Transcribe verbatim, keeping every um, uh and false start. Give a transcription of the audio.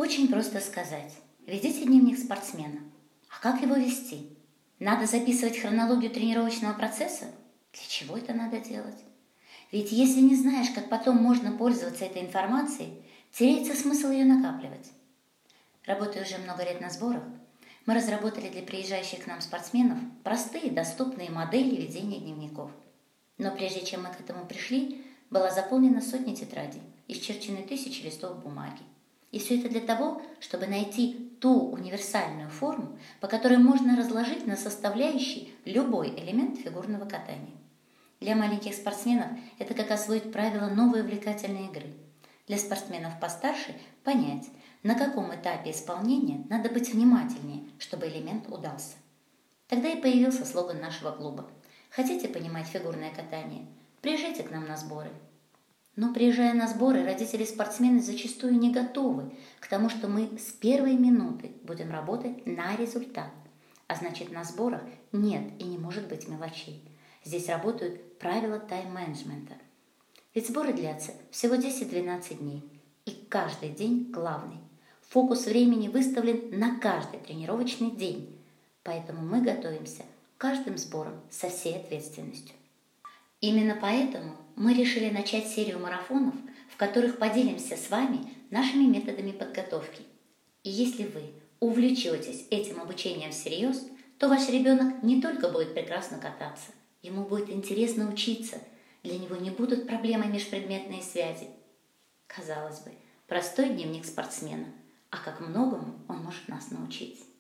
Очень просто сказать. Ведите дневник спортсмена. А как его вести? Надо записывать хронологию тренировочного процесса? Для чего это надо делать? Ведь если не знаешь, как потом можно пользоваться этой информацией, теряется смысл ее накапливать. Работая уже много лет на сборах, мы разработали для приезжающих к нам спортсменов простые, доступные модели ведения дневников. Но прежде чем мы к этому пришли, была заполнена сотни тетрадей, исчерчены тысячи листов бумаги. И все это для того, чтобы найти ту универсальную форму, по которой можно разложить на составляющие любой элемент фигурного катания. Для маленьких спортсменов это как освоить правила новой увлекательной игры. Для спортсменов постарше понять, на каком этапе исполнения надо быть внимательнее, чтобы элемент удался. Тогда и появился слоган нашего клуба. Хотите понимать фигурное катание? Приезжайте к нам на сборы. Но приезжая на сборы, родители и спортсмены зачастую не готовы к тому, что мы с первой минуты будем работать на результат. А значит, на сборах нет и не может быть мелочей. Здесь работают правила тайм-менеджмента. Ведь сборы длятся всего десять-двенадцать дней. И каждый день главный. Фокус времени выставлен на каждый тренировочный день. Поэтому мы готовимся к каждым сборам со всей ответственностью. Именно поэтому мы решили начать серию марафонов, в которых поделимся с вами нашими методами подготовки. И если вы увлечетесь этим обучением всерьез, то ваш ребенок не только будет прекрасно кататься, ему будет интересно учиться, для него не будут проблемы межпредметные связи. Казалось бы, простой дневник спортсмена, а как многому он может нас научить.